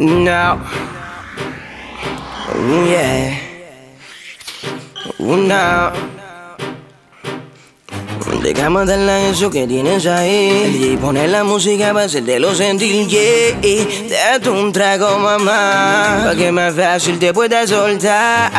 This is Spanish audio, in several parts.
No. Yeah. No. Dejamos darle eso que tienes ahí y poner la música para hacértelo sentir, yeah. Date un trago, mamá, pa' que más fácil te puedas soltar.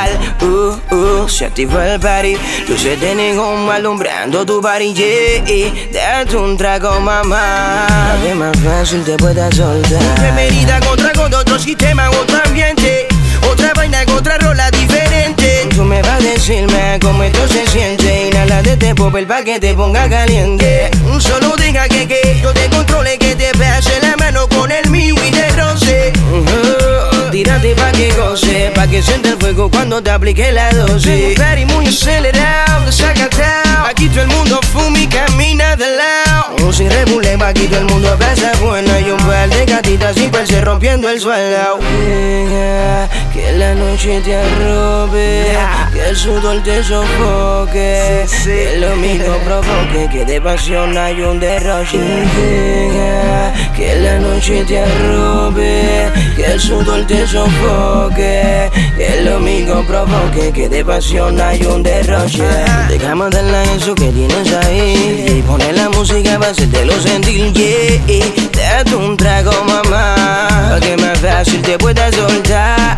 Se activa el party, luces de neón alumbrando tu body, yeah. Date un trago, mamá, pa' que más fácil te puedas soltar. Bienvenida con trago de otro sistema, otro ambiente, otra vaina con otra rola diferente. Tú me vas a decirme cómo esto se siente. Inhala de este popel pa' que te ponga caliente. Solo diga que yo te controle, que te pase la mano con el mío y te roce. Tírate pa' que goce, pa' que sienta el fuego cuando te aplique la dosis. Tengo un party muy acelerado, desacatado. Aquí todo el mundo fuma y camina de lado. Sin rebulema, aquí todo el mundo pasa buena. Y un par de gatitas sin perse rompiendo el suelo. Deja que la noche te arrope, que el sudor te sofoque, que lo mismo provoque, que de pasión hay un derroche. Deja que la noche te arrope, que el sudor te sofoque, que lo mismo provoque, que de pasión hay un derroche. Dejamos darle eso que tienes ahí y poner la música para hacértelo sentir, yeah. Date un trago, mamá, pa' que más fácil te puedas soltar.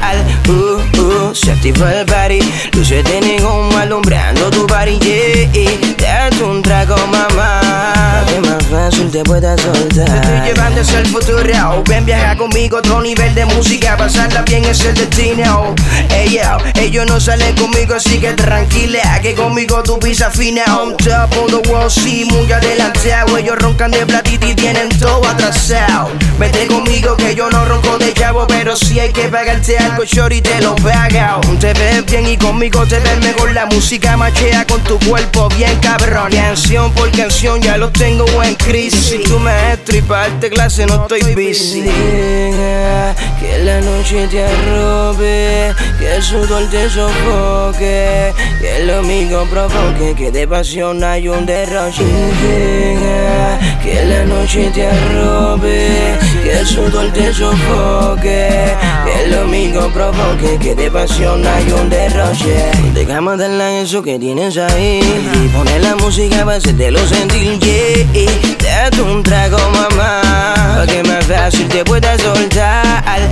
Se activa el party, luces de neón alumbrando tu body, yeah. Date un trago, mamá, pa' que más fácil te puedas soltar. Te estoy llevando hacia el futuro, ven viaja conmigo, otro nivel de música, pasarla bien es el destino. Ellos no salen conmigo, así que tranquila, que conmigo tu pisa fina. On top of the world, sí, muy adelantado. Ellos roncan de platito y tienen todo atrasado. Vete conmigo que yo no ronco de chavo, pero si hay que pagarte algo, shorty, te lo paga. Te ves bien y conmigo te ves mejor. La música machea con tu cuerpo bien cabrón. Canción por canción ya lo tengo en crisis. Si tú me dejas y para darte clase no estoy busy. Deja que la noche te arrope, que el sudor te sofoque, que lo mismo provoque, que de pasión hay un derroche. Deja que la noche te arrope, que el sudor te sofoque, que lo mismo provoque, que de pasión hay un derroche. Dejamos darle eso que tienes ahí y poner la música para hacértelo sentir, yeah. Date un trago, mamá, pa' que más fácil te puedas soltar.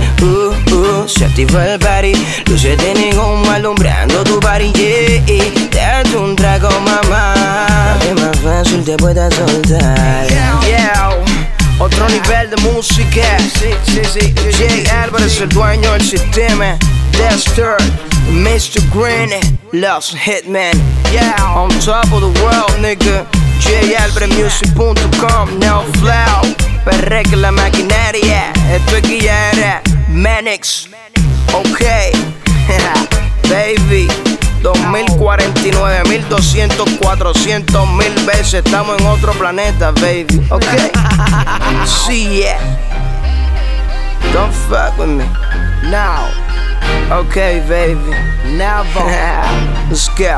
Se activa el party, luces de neón alumbrando tu body, yeah. Date un trago, mamá, pa' que más fácil te puedas soltar. Otro nivel de música, Jay Álvarez, el dueño del sistema. Dexter, Mr. Green, Los Hitman, on top of the world, nigga. JAlvarezmusic.com, no flow, perreque la maquinaria. Esto aquí ya era Manix, ok. Baby, 2049, 1200, 400 mil veces. Estamos en otro planeta, baby, ok. See ya. Don't fuck with me now. Okay, baby. Now, let's go.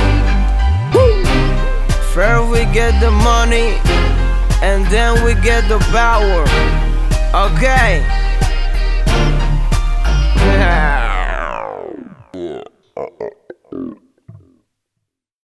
First we get the money, and then we get the power. Okay.